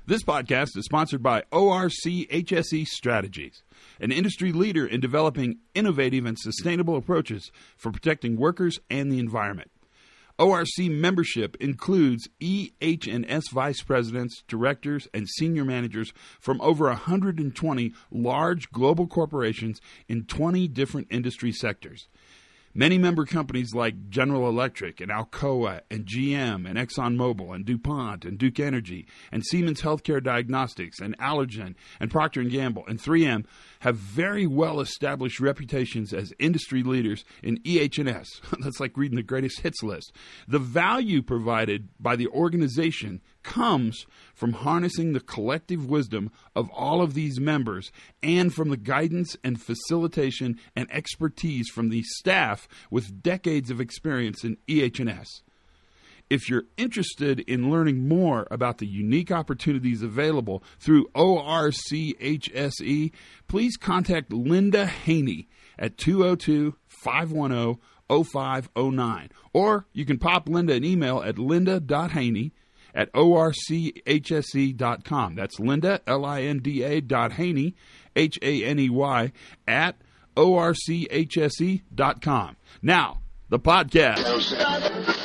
This podcast is sponsored by ORC HSE Strategies, an industry leader in developing innovative and sustainable approaches for protecting workers and the environment. ORC membership includes EH&S vice presidents, directors, and senior managers from over 120 large global corporations in 20 different industry sectors. Many member companies like General Electric and Alcoa and GM and ExxonMobil and DuPont and Duke Energy and Siemens Healthcare Diagnostics and Allergen and Procter & Gamble and 3M have very well-established reputations as industry leaders in EH&S. That's like reading the greatest hits list. The value provided by the organization comes from harnessing the collective wisdom of all of these members and from the guidance and facilitation and expertise from the staff with decades of experience in EH&S. If you're interested in learning more about the unique opportunities available through ORCHSE, please contact Linda Haney at 202-510-0509. Or you can pop Linda an email at linda.haney@orchse.com. That's Linda, Linda.Haney, Haney, at orchse.com. Now, the podcast.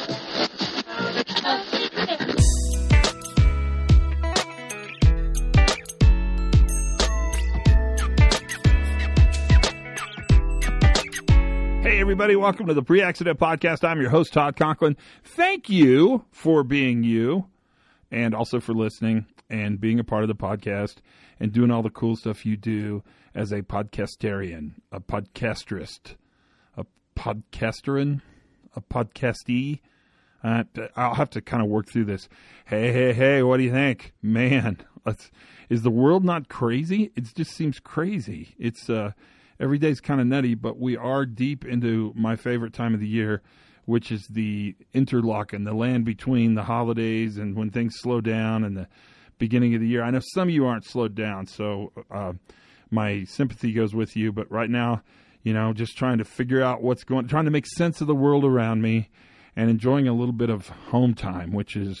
Hey, everybody. Welcome to the Pre-Accident Podcast. I'm your host, Todd Conklin. Thank you for being you and also for listening and being a part of the podcast and doing all the cool stuff you do as a podcastarian, a podcasterist, a podcasterin, a podcastee. I'll have to kind of work through this. Hey, what do you think? Man, is the world not crazy? It just seems crazy. It's every day's kind of nutty, but we are deep into my favorite time of the year, which is the interlock and the land between the holidays and when things slow down and the beginning of the year. I know some of you aren't slowed down, so my sympathy goes with you. But right now, just trying to figure out trying to make sense of the world around me and enjoying a little bit of home time, which is,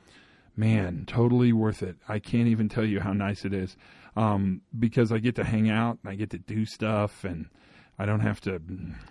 totally worth it. I can't even tell you how nice it is. Because I get to hang out and I get to do stuff and I don't have to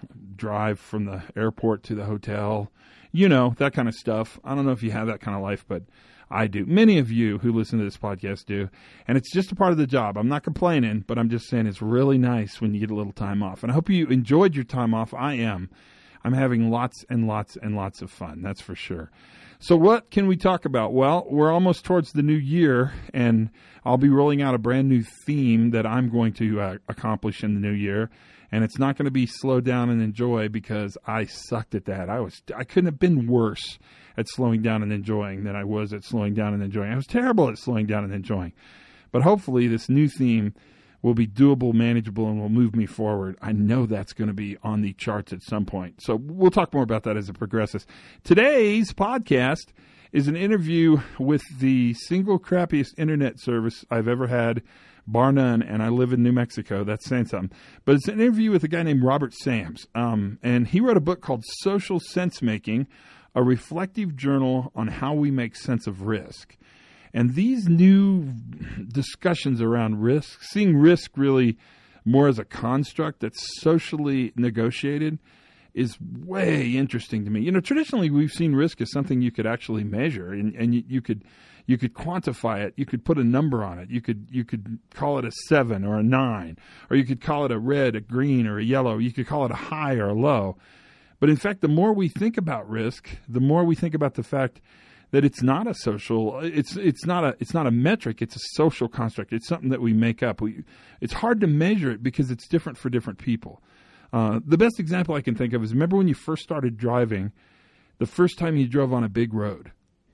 drive from the airport to the hotel, that kind of stuff. I don't know if you have that kind of life, but I do. Many of you who listen to this podcast do, and it's just a part of the job. I'm not complaining, but I'm just saying it's really nice when you get a little time off. And I hope you enjoyed your time off. I am. I'm having lots and lots and lots of fun, that's for sure. So what can we talk about? Well, we're almost towards the new year, and I'll be rolling out a brand new theme that I'm going to accomplish in the new year, and it's not going to be slow down and enjoy because I sucked at that. I couldn't have been worse at slowing down and enjoying than I was at slowing down and enjoying. I was terrible at slowing down and enjoying. But hopefully this new theme will be doable, manageable, and will move me forward. I know that's going to be on the charts at some point. So we'll talk more about that as it progresses. Today's podcast is an interview with the single crappiest internet service I've ever had, bar none, and I live in New Mexico. That's saying something. But it's an interview with a guy named Robert Sams, and he wrote a book called Social Sense Making, a reflective journal on how we make sense of risk. And these new discussions around risk, seeing risk really more as a construct that's socially negotiated, is way interesting to me. Traditionally we've seen risk as something you could actually measure, and you could quantify it. You could put a number on it. You could call it a 7 or a 9, or you could call it a red, a green, or a yellow. You could call it a high or a low. But in fact, the more we think about risk, the more we think about the fact that it's not a social, it's not a metric. It's a social construct. It's something that we make up. It's hard to measure it because it's different for different people. The best example I can think of is, remember when you first started driving, the first time you drove on a big road,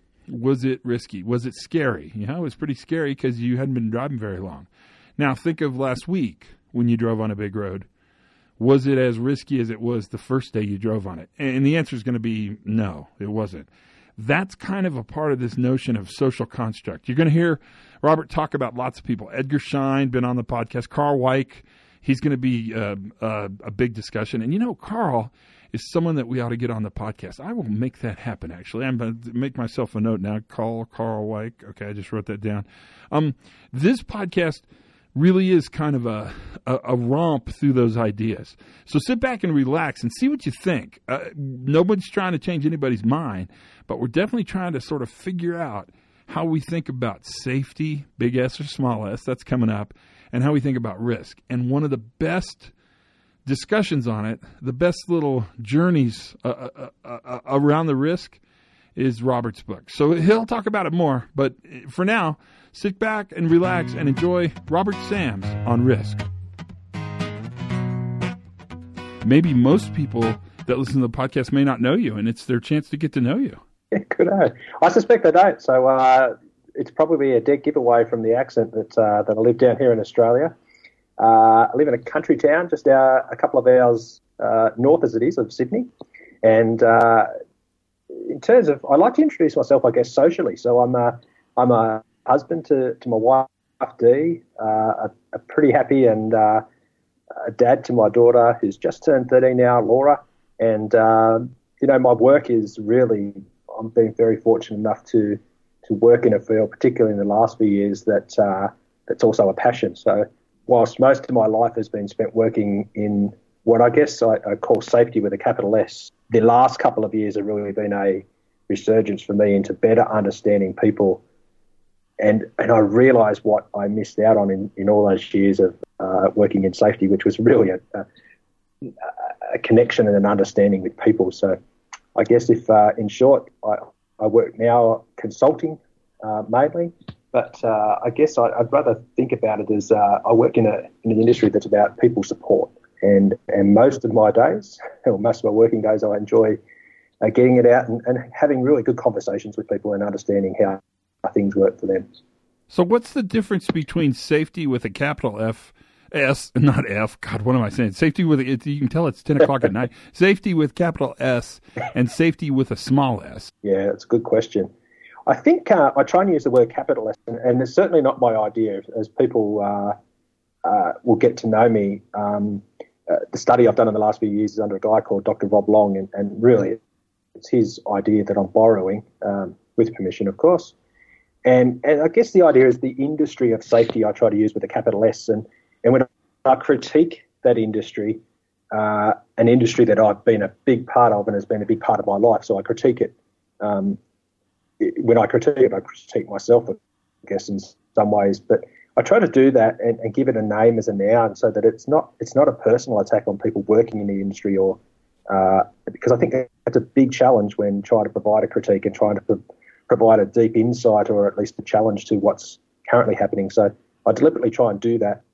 was it risky? Was it scary? It was pretty scary because you hadn't been driving very long. Now think of last week when you drove on a big road. Was it as risky as it was the first day you drove on it? And the answer is going to be no, it wasn't. That's kind of a part of this notion of social construct. You're going to hear Robert talk about lots of people. Edgar Schein, been on the podcast. Carl Weick, he's going to be a big discussion. And Carl is someone that we ought to get on the podcast. I will make that happen, actually. I'm going to make myself a note now. Call Carl Weick. Okay, I just wrote that down. This podcast really is kind of a romp through those ideas. So sit back and relax and see what you think. Nobody's trying to change anybody's mind, but we're definitely trying to sort of figure out how we think about safety, big S or small s, that's coming up, and how we think about risk. And one of the best discussions on it, the best little journeys around the risk is Robert's book. So he'll talk about it more, but for now, sit back and relax and enjoy Robert Sams on risk. Maybe most people that listen to the podcast may not know you, and it's their chance to get to know you. Yeah, good day. I suspect they don't, so it's probably a dead giveaway from the accent that I live down here in Australia. I live in a country town just a couple of hours north, as it is, of Sydney. And in terms of, I like to introduce myself, I guess, socially. So I'm a husband to my wife, Dee, a pretty happy and a dad to my daughter who's just turned 13 now, Laura. And, my work is really, I'm being very fortunate enough to work in a field, particularly in the last few years, that's also a passion. So whilst most of my life has been spent working in what I guess I call safety with a capital S, the last couple of years have really been a resurgence for me into better understanding people. And I realised what I missed out on in all those years of working in safety, which was really a connection and an understanding with people. So I guess if, in short, I work now consulting mainly, but I guess I'd rather think about it as I work in an industry that's about people support. And most of my days, or most of my working days, I enjoy getting it out and having really good conversations with people and understanding how things work for them. So what's the difference between safety with a capital F, S, not F, God, what am I saying? Safety with, you can tell it's 10 o'clock at night, safety with capital S and safety with a small s? Yeah, that's a good question. I think I try and use the word capital S, and it's certainly not my idea. As people will get to know me, the study I've done in the last few years is under a guy called Dr. Rob Long, and really it's his idea that I'm borrowing, with permission, of course. And I guess the idea is the industry of safety I try to use with a capital S. And when I critique that industry, an industry that I've been a big part of and has been a big part of my life, so I critique it. When I critique it, I critique myself, I guess, in some ways. But I try to do that and give it a name as a noun so that it's not a personal attack on people working in the industry, or because I think that's a big challenge when trying to provide a critique and trying to provide a deep insight or at least a challenge to what's currently happening. So I deliberately try and do that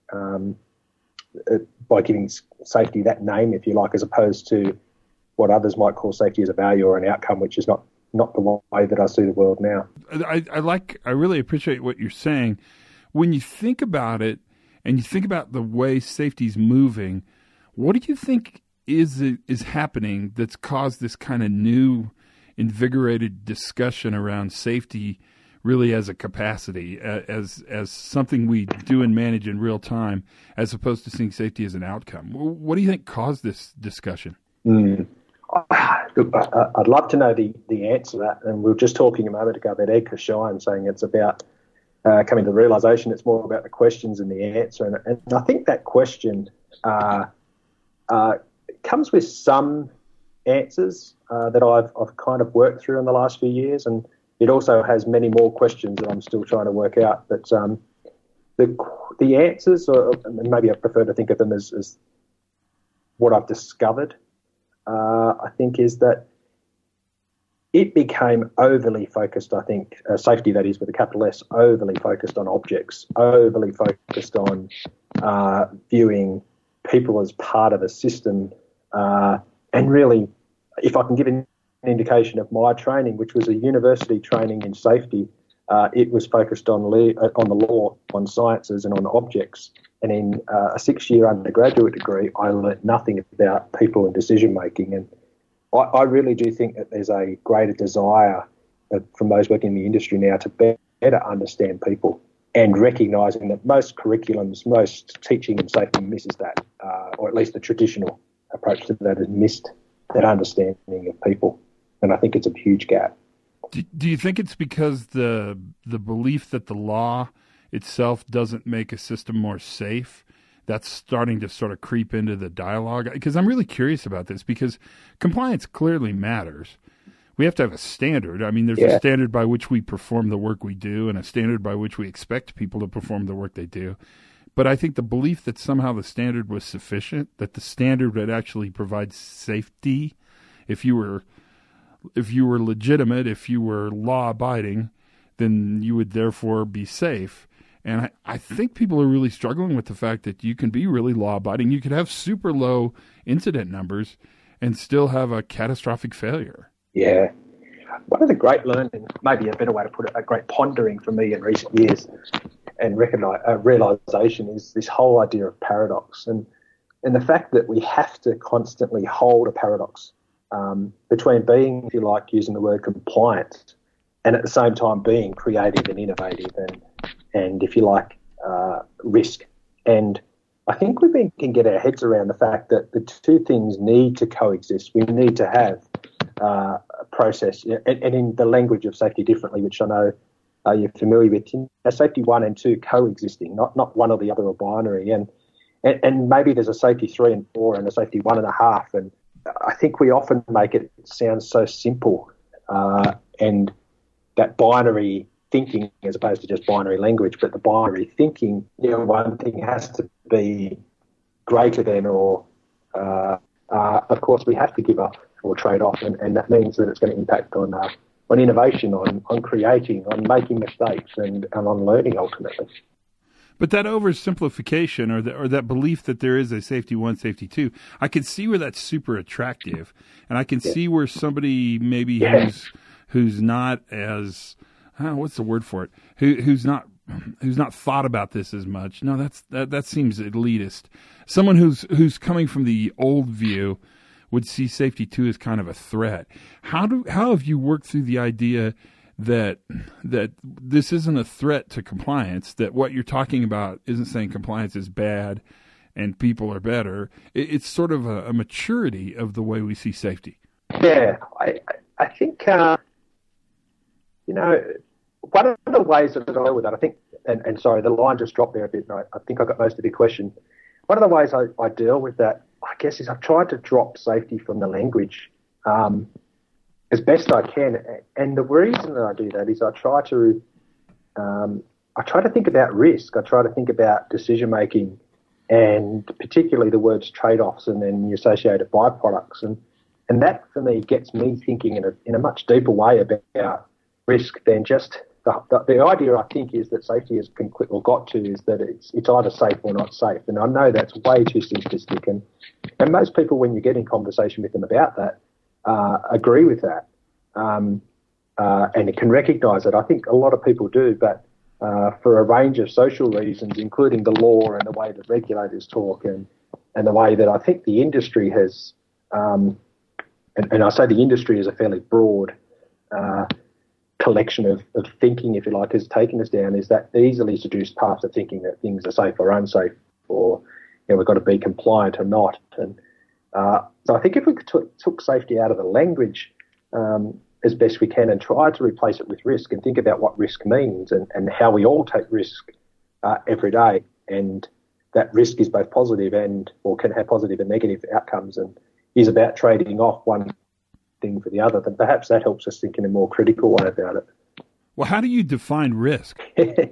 by giving safety that name, if you like, as opposed to what others might call safety as a value or an outcome, which is not the way that I see the world now. I really appreciate what you're saying. When you think about it and you think about the way safety's moving, what do you think is happening that's caused this kind of new invigorated discussion around safety really as a capacity, as something we do and manage in real time, as opposed to seeing safety as an outcome? What do you think caused this discussion? Look, I'd love to know the answer to that. And we were just talking a moment ago about Edgar Schein saying it's about coming to the realisation it's more about the questions and the answer. And I think that question comes with some answers that I've kind of worked through in the last few years, and it also has many more questions that I'm still trying to work out. But the answers, or maybe I prefer to think of them as what I've discovered, I think, is that it became overly focused, I think, safety, that is, with a capital S, overly focused on objects, overly focused on viewing people as part of a system. And really, if I can give an indication of my training, which was a university training in safety, it was focused on the law, on sciences and on objects. And in a 6-year undergraduate degree, I learnt nothing about people and decision-making. And I really do think that there's a greater desire from those working in the industry now to better understand people, and recognising that most curriculums, most teaching in safety misses that, or at least the traditional approach to that is missed. that understanding of people. And I think it's a huge gap. Do you think it's because the belief that the law itself doesn't make a system more safe, that's starting to sort of creep into the dialogue? Because I'm really curious about this, because compliance clearly matters. We have to have a standard. I mean, there's a standard by which we perform the work we do and a standard by which we expect people to perform the work they do. But I think the belief that somehow the standard was sufficient, that the standard would actually provide safety if you were legitimate, if you were law-abiding, then you would therefore be safe. And I think people are really struggling with the fact that you can be really law-abiding. You could have super low incident numbers and still have a catastrophic failure. Yeah. One of the great learning, maybe a better way to put it, a great pondering for me in recent years and realisation is this whole idea of paradox and the fact that we have to constantly hold a paradox between being, if you like, using the word compliant and at the same time being creative and innovative and if you like, risk. And I think we can get our heads around the fact that the two things need to coexist. We need to have a process, and in the language of safety differently, which I know you're familiar with, safety 1 and 2 coexisting, not one or the other or binary. And maybe there's a safety 3 and 4 and a safety 1.5. And I think we often make it sound so simple, and that binary thinking as opposed to just binary language, but the binary thinking, one thing has to be greater than or, of course, we have to give up or trade off, and that means that it's going to impact on innovation, on creating, on making mistakes, and on learning ultimately. But that oversimplification or that belief that there is a safety 1, safety 2, I can see where that's super attractive, and I can see where somebody maybe who's not as what's the word for it? Who's not thought about this as much. No, that seems elitist. Someone who's coming from the old view would see safety 2 as kind of a threat. How have you worked through the idea that this isn't a threat to compliance, that what you're talking about isn't saying compliance is bad and people are better? It's sort of a maturity of the way we see safety. Yeah, I think, one of the ways that I deal with that, I think, and sorry, the line just dropped there a bit, and I think I got most of the question. One of the ways I deal with that, I guess, is I've tried to drop safety from the language as best I can. And the reason that I do that is I try to think about risk. I try to think about decision-making and particularly the words trade-offs and then the associated byproducts. And that, for me, gets me thinking in a much deeper way about risk than just the idea, I think, is that safety has got to is that it's either safe or not safe. And I know that's way too simplistic. And most people, when you get in conversation with them about that, agree with that and can recognise it. I think a lot of people do, but for a range of social reasons, including the law and the way that regulators talk and the way that I think the industry has, and I say the industry is a fairly broad collection of thinking, if you like, has taken us down, is that easily seduced path of thinking that things are safe or unsafe, or we've got to be compliant or not. And so I think if we took safety out of the language as best we can and try to replace it with risk and think about what risk means and how we all take risk every day, and that risk is both positive or can have positive and negative outcomes and is about trading off one thing for the other, then perhaps that helps us think in a more critical way about it. Well, how do you define risk?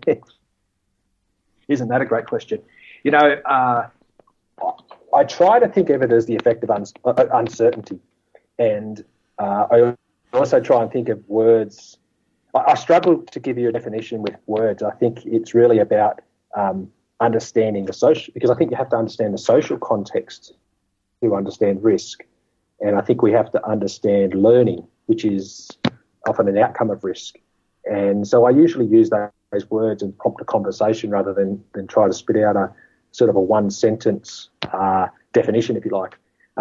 Isn't that a great question? I try to think of it as the effect of uncertainty, and I also try and think of words. I struggle to give you a definition with words. I think it's really about understanding the social, because I think you have to understand the social context to understand risk. And I think we have to understand learning, which is often an outcome of risk. And so I usually use those words and prompt a conversation rather than try to spit out a sort of a one-sentence definition, if you like.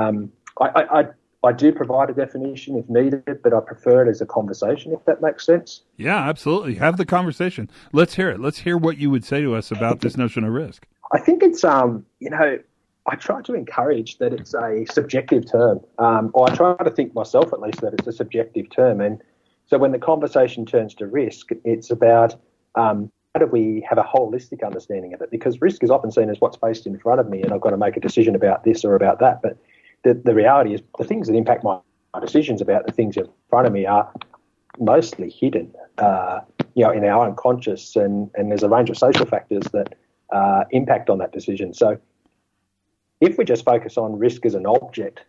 I do provide a definition if needed, but I prefer it as a conversation, if that makes sense. Yeah, absolutely. Have the conversation. Let's hear it. Let's hear what you would say to us about this notion of risk. I think it's, I try to encourage that it's a subjective term, or I try to think myself at least that it's a subjective term. And so when the conversation turns to risk, it's about how do we have a holistic understanding of it? Because risk is often seen as what's faced in front of me, and I've got to make a decision about this or about that. But the reality is the things that impact my decisions about the things in front of me are mostly hidden, in our unconscious, and there's a range of social factors that impact on that decision. So if we just focus on risk as an object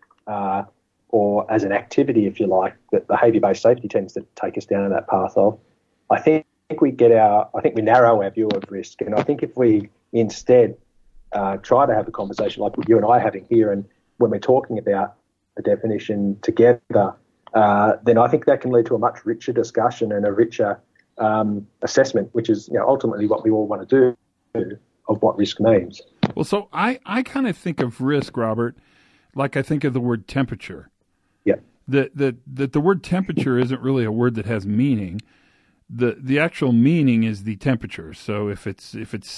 or as an activity, if you like, that behaviour-based safety tends to take us down that path of, I think we narrow our view of risk. And I think if we instead try to have a conversation like you and I are having here, and when we're talking about a definition together, then I think that can lead to a much richer discussion and a richer assessment, which is ultimately what we all want to do of what risk means. Well, so I kind of think of risk, Robert, like I think of the word temperature. Yeah. That the word temperature isn't really a word that has meaning. The actual meaning is the temperature. So if it's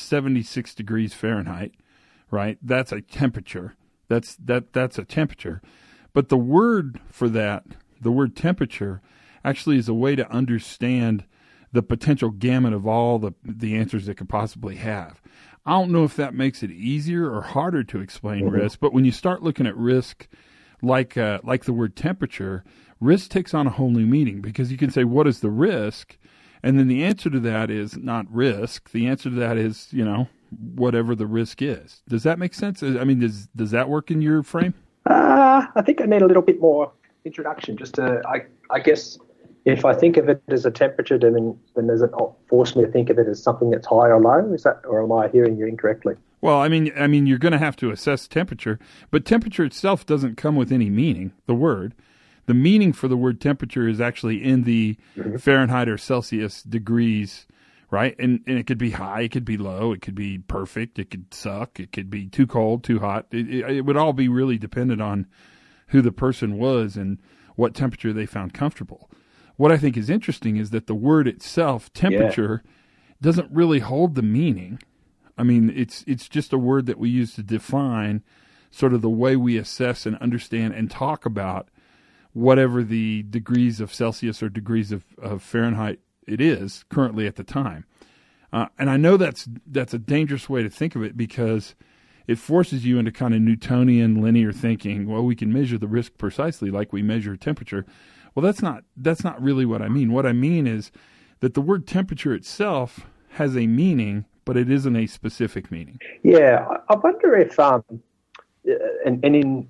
76 degrees Fahrenheit, right, that's a temperature. That's a temperature. But the word for that, the word temperature, actually is a way to understand the potential gamut of all the answers it could possibly have. I don't know if that makes it easier or harder to explain risk, but when you start looking at risk like the word temperature, risk takes on a whole new meaning, because you can say, what is the risk? And then the answer to that is not risk. The answer to that is, whatever the risk is. Does that make sense? I mean, does that work in your frame? I think I need a little bit more introduction. Just to, I guess, if I think of it as a temperature, then does it not force me to think of it as something that's high or low? Is that, or am I hearing you incorrectly? Well, I mean, you're going to have to assess temperature, but temperature itself doesn't come with any meaning. The meaning for the word temperature is actually in the Fahrenheit or Celsius degrees, right? And it could be high, it could be low, it could be perfect, it could suck, it could be too cold, too hot. It would all be really dependent on who the person was and what temperature they found comfortable. What I think is interesting is that the word itself, temperature, doesn't really hold the meaning. I mean, it's just a word that we use to define sort of the way we assess and understand and talk about whatever the degrees of Celsius or degrees of Fahrenheit it is currently at the time. And I know that's a dangerous way to think of it, because it forces you into kind of Newtonian linear thinking. Well, we can measure the risk precisely like we measure temperature. Well, that's not really what I mean. What I mean is that the word temperature itself has a meaning, but it isn't a specific meaning. Yeah, I wonder if, and in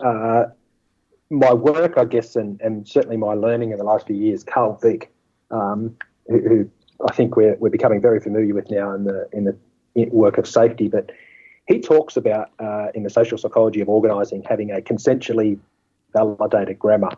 my work, I guess, and certainly my learning in the last few years, Carl Vick, who I think we're becoming very familiar with now in the work of safety, but he talks about in the social psychology of organising having a consensually validated grammar.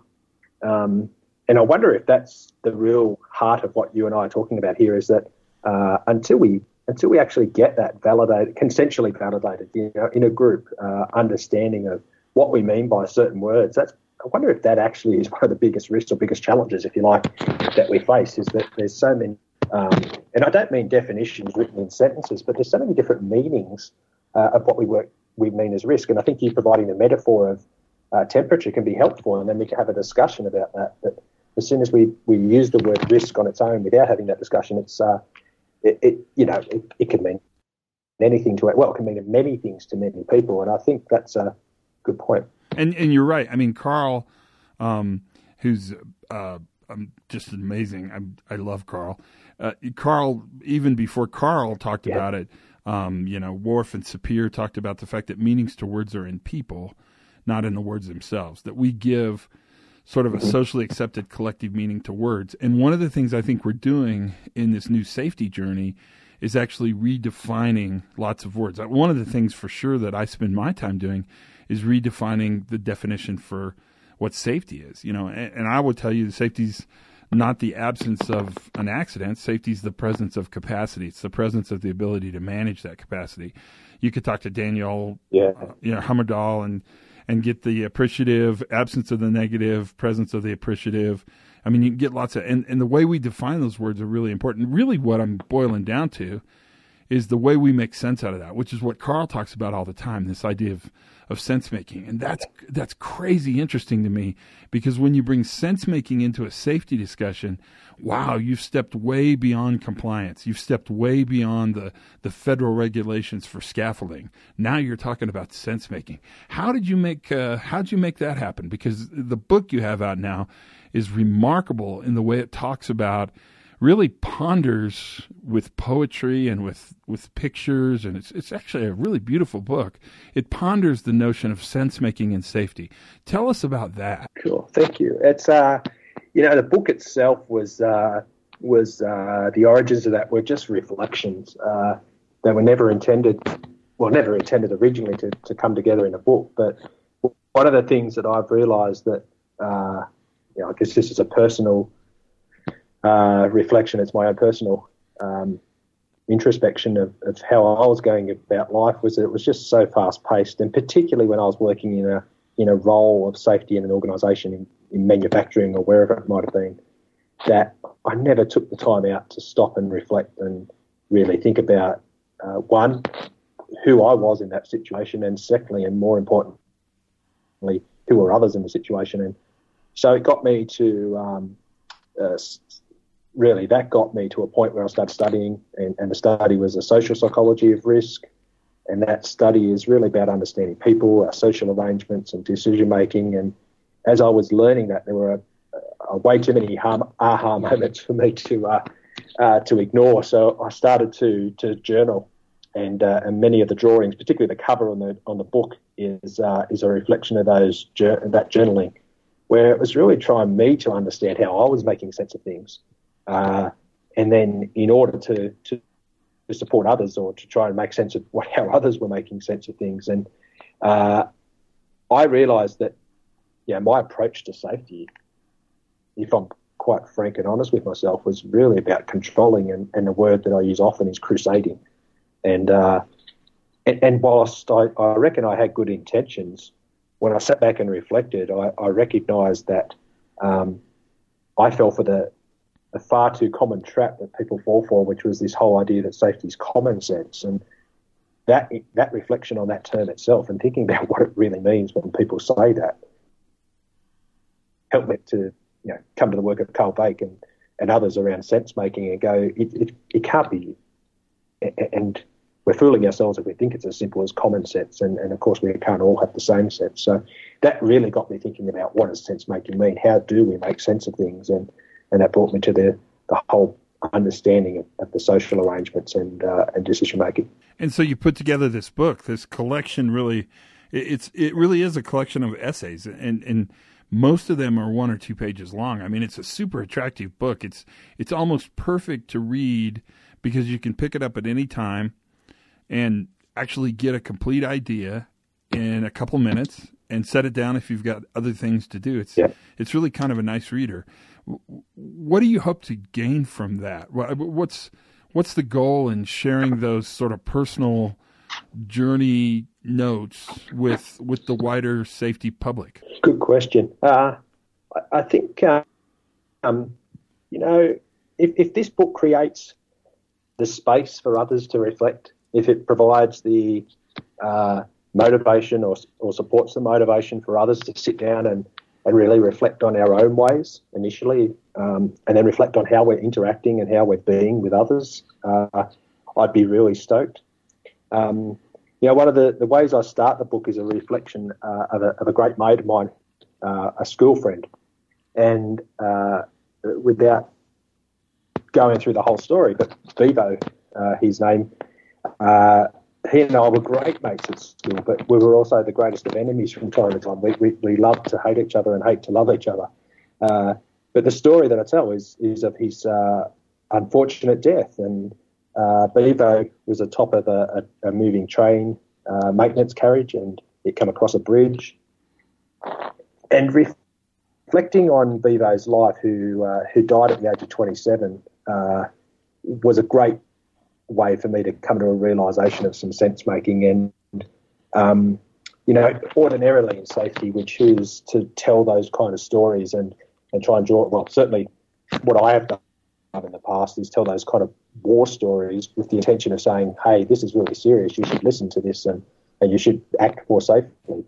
And I wonder if that's the real heart of what you and I are talking about here, is that until we actually get that validated, consensually validated, in a group, understanding of what we mean by certain words, I wonder if that actually is one of the biggest risks or biggest challenges, if you like, that we face, is that there's so many, and I don't mean definitions written in sentences, but there's so many different meanings of what we mean as risk. And I think you providing the metaphor of temperature can be helpful, and then we can have a discussion about that. But as soon as we use the word risk on its own without having that discussion, it can mean anything to it. Well, it can mean many things to many people, and I think that's a good point. And you're right. I mean, Carl, who's just amazing. I love Carl. Carl, even before Carl talked about it, Worf and Sapir talked about the fact that meanings to words are in people, not in the words themselves, that we give sort of a socially accepted collective meaning to words. And one of the things I think we're doing in this new safety journey is actually redefining lots of words. One of the things for sure that I spend my time doing is redefining the definition for what safety is. And I will tell you that safety's not the absence of an accident. Safety is the presence of capacity. It's the presence of the ability to manage that capacity. You could talk to Daniel Hummerdahl and get the appreciative, absence of the negative, presence of the appreciative. I mean, you can get lots of, and the way we define those words are really important. Really what I'm boiling down to is the way we make sense out of that, which is what Carl talks about all the time, this idea of sense making. And that's crazy interesting to me, because when you bring sense making into a safety discussion, wow, you've stepped way beyond compliance. You've stepped way beyond the federal regulations for scaffolding. Now you're talking about sense making. How'd you make that happen? Because the book you have out now is remarkable in the way it talks about, really ponders with poetry and with pictures, and it's actually a really beautiful book. It ponders the notion of sense making and safety. Tell us about that. Cool, thank you. It's the book itself was the origins of that were just reflections. They were never intended originally to come together in a book. But one of the things that I've realised that I guess this is a personal reflection. It's my own personal introspection of how I was going about life, was that it was just so fast paced, and particularly when I was working in a role of safety in an organisation in manufacturing or wherever it might have been, that I never took the time out to stop and reflect and really think about one, who I was in that situation, and secondly, and more importantly, who were others in the situation. And so it got me to really, that got me to a point where I started studying, and the study was a social psychology of risk. And that study is really about understanding people, our social arrangements and decision making. And as I was learning that, there were way too many aha moments for me to ignore. So I started to journal, and many of the drawings, particularly the cover on the book, is a reflection of that journaling, where it was really trying me to understand how I was making sense of things. And then in order to support others, or to try and make sense of how others were making sense of things. And I realised that, my approach to safety, if I'm quite frank and honest with myself, was really about controlling, and the word that I use often is crusading. And whilst I reckon I had good intentions, when I sat back and reflected, I recognised that I fell for a far too common trap that people fall for, which was this whole idea that safety is common sense. And that reflection on that term itself, and thinking about what it really means when people say that, helped me to come to the work of Carl Bake and others around sense making, and go, it can't be, and we're fooling ourselves if we think it's as simple as common sense, and of course we can't all have the same sense. So that really got me thinking about, what does sense making mean? How do we make sense of things? And that brought me to the whole understanding of the social arrangements and decision making. And so you put together this book, this collection. Really, it really is a collection of essays, and most of them are 1 or 2 pages long. I mean, it's a super attractive book. It's almost perfect to read, because you can pick it up at any time and actually get a complete idea in a couple minutes and set it down if you've got other things to do. It's really kind of a nice reader. What do you hope to gain from that? What's the goal in sharing those sort of personal journey notes with the wider safety public? Good question. I think, if this book creates the space for others to reflect, if it provides the motivation or supports the motivation for others to sit down and really reflect on our own ways initially, and then reflect on how we're interacting and how we're being with others, I'd be really stoked. One of the ways I start the book is a reflection of a great mate of mine, a school friend. And without going through the whole story, but Bevo, his name, he and I were great mates at school, but we were also the greatest of enemies from time to time. We loved to hate each other and hate to love each other. But the story that I tell is of his unfortunate death. And Bevo was atop of a moving train maintenance carriage, and it came across a bridge. And reflecting on Bevo's life, who died at the age of 27, was a great way for me to come to a realisation of some sense making. And ordinarily in safety we choose to tell those kind of stories and try and draw, well, certainly what I have done in the past is tell those kind of war stories with the intention of saying, hey, this is really serious, you should listen to this and you should act more safely.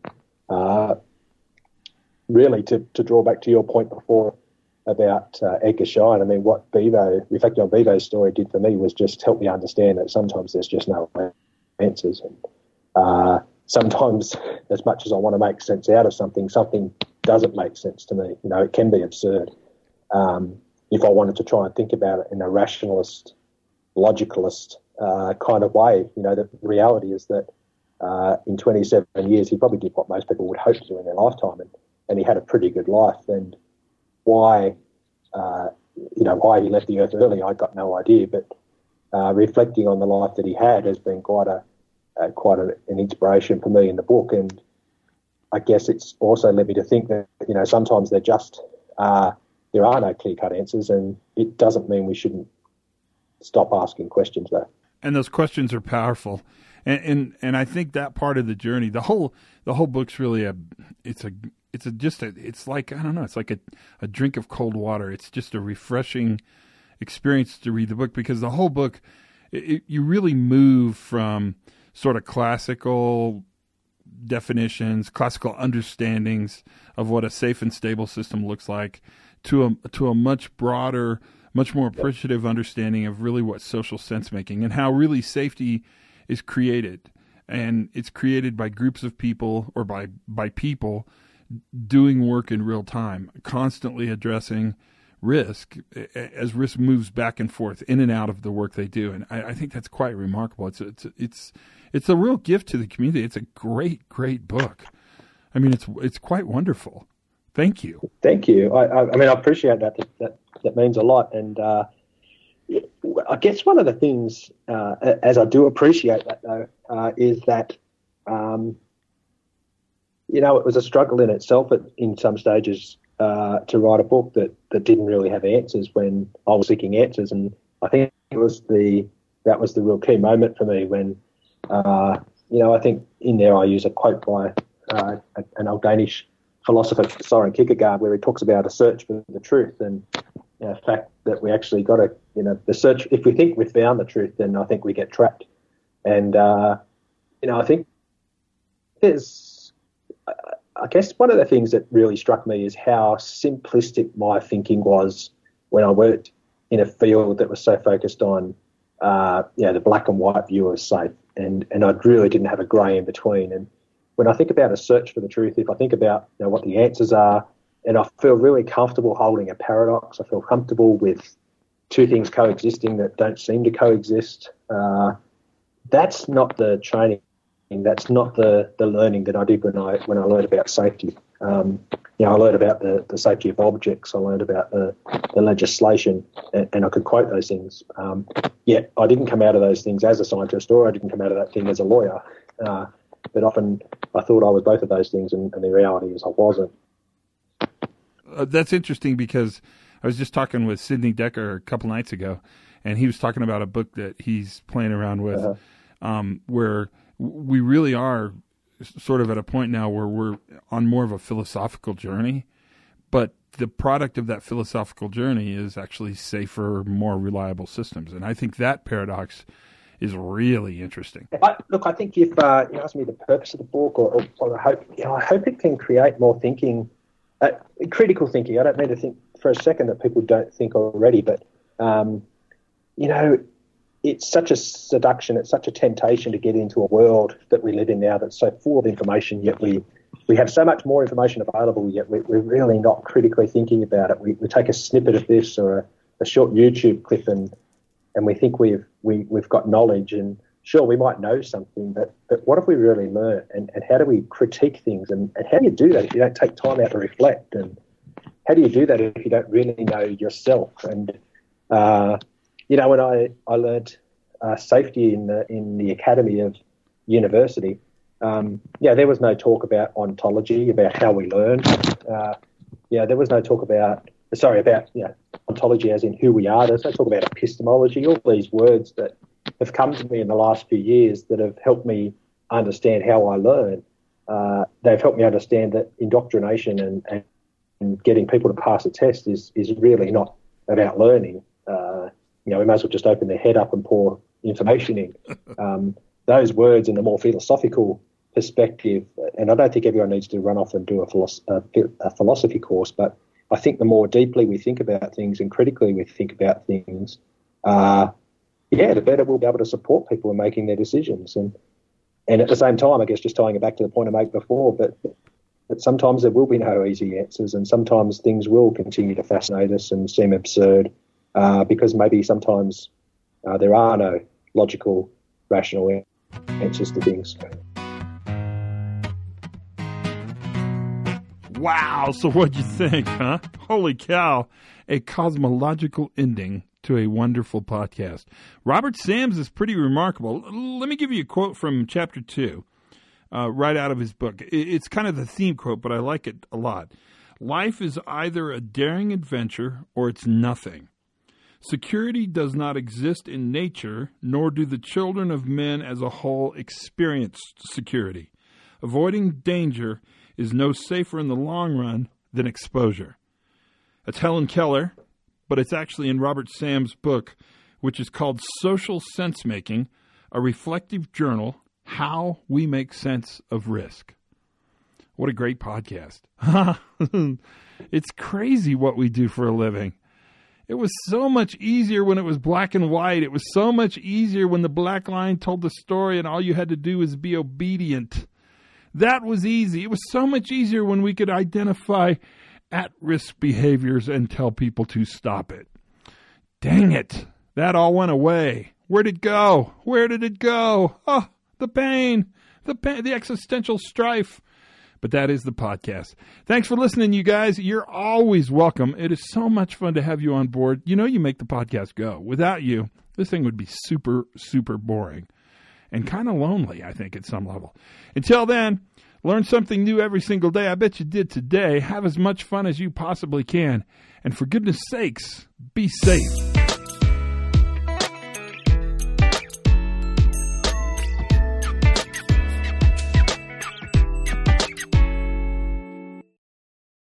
Really, to draw back to your point before about Edgar Schein, I mean, what Bevo, reflecting on Bevo's story, did for me was just help me understand that sometimes there's just no answers. And sometimes, as much as I want to make sense out of something doesn't make sense to me. You know, it can be absurd. If I wanted to try and think about it in a rationalist, logicalist kind of way, you know, the reality is that in 27 years, he probably did what most people would hope to do in their lifetime, and he had a pretty good life. And why he left the earth early, I got no idea. But reflecting on the life that he had has been quite an inspiration for me in the book. And I guess it's also led me to think that, you know, sometimes there are no clear-cut answers, and it doesn't mean we shouldn't stop asking questions, though. And those questions are powerful. And I think that part of the journey, the whole book's really it's like, I don't know, it's like a drink of cold water. It's just a refreshing experience to read the book, because the whole book, you really move from sort of classical definitions, classical understandings of what a safe and stable system looks like to a much broader, much more appreciative understanding of really what social sense making and how really safety is created. And it's created by groups of people or by people doing work in real time, constantly addressing risk as risk moves back and forth in and out of the work they do. And I think that's quite remarkable. It's a real gift to the community. It's a great, great book. I mean, it's quite wonderful. Thank you. Thank you. I mean, I appreciate that. That means a lot. And I guess one of the things, as I do appreciate that, though, is that, you know, it was a struggle in itself in some stages to write a book that didn't really have answers when I was seeking answers. And I think that was the real key moment for me when, you know, I think in there I use a quote by an old Danish philosopher, Søren Kierkegaard, where he talks about a search for the truth, and the fact that we actually got to, you know, the search. If we think we've found the truth, then I think we get trapped. And you know, I think I guess one of the things that really struck me is how simplistic my thinking was when I worked in a field that was so focused on, you know, the black and white view of safe, and I really didn't have a grey in between. And when I think about a search for the truth, if I think about, you know, what the answers are, and I feel really comfortable holding a paradox, I feel comfortable with two things coexisting that don't seem to coexist. That's not the training. That's not the learning that I did when I learned about safety. You know, I learned about the safety of objects. I learned about the legislation, and I could quote those things. Yet I didn't come out of those things as a scientist, or I didn't come out of that thing as a lawyer. But often I thought I was both of those things, and the reality is I wasn't. That's interesting, because I was just talking with Sidney Decker a couple nights ago, and he was talking about a book that he's playing around with, where we really are sort of at a point now where we're on more of a philosophical journey, but the product of that philosophical journey is actually safer, more reliable systems. And I think that paradox is really interesting. I think if you ask me the purpose of the book, or I hope it can create more thinking, critical thinking. I don't mean to think for a second that people don't think already, but you know, it's such a seduction, it's such a temptation to get into a world that we live in now that's so full of information, yet we have so much more information available, yet we're really not critically thinking about it. We take a snippet of this or a short YouTube clip and we think we've got knowledge, and sure, we might know something, but what have we really learned, and how do we critique things, and how do you do that if you don't take time out to reflect, and how do you do that if you don't really know yourself? And you know, when I learned safety in the academy of university, there was no talk about ontology, about how we learn. There was no talk about ontology as in who we are. There's no talk about epistemology, all these words that have come to me in the last few years that have helped me understand how I learn. They've helped me understand that indoctrination and getting people to pass a test is really not about learning. we might as well just open their head up and pour information in. Those words in a more philosophical perspective, and I don't think everyone needs to run off and do a philosophy course, but I think the more deeply we think about things and critically we think about things, the better we'll be able to support people in making their decisions. And at the same time, I guess just tying it back to the point I made before, but sometimes there will be no easy answers, and sometimes things will continue to fascinate us and seem absurd because maybe sometimes there are no logical, rational answers to things. Wow, so what'd you think, huh? Holy cow, a cosmological ending to a wonderful podcast. Robert Sams is pretty remarkable. Let me give you a quote from chapter 2, right out of his book. It's kind of the theme quote, but I like it a lot. Life is either a daring adventure or it's nothing. Security does not exist in nature, nor do the children of men as a whole experience security. Avoiding danger is no safer in the long run than exposure. That's Helen Keller, but it's actually in Robert Sams' book, which is called Social Sense-Making, a reflective journal, How We Make Sense of Risk. What a great podcast. It's crazy what we do for a living. It was so much easier when it was black and white. It was so much easier when the black line told the story and all you had to do was be obedient. That was easy. It was so much easier when we could identify at-risk behaviors and tell people to stop it. Dang it. That all went away. Where'd it go? Where did it go? Oh, the pain, the existential strife. But that is the podcast. Thanks for listening, you guys. You're always welcome. It is so much fun to have you on board. You make the podcast go. Without you, this thing would be super, super boring and kind of lonely, I think, at some level. Until then, learn something new every single day. I bet you did today. Have as much fun as you possibly can. And for goodness sakes, be safe.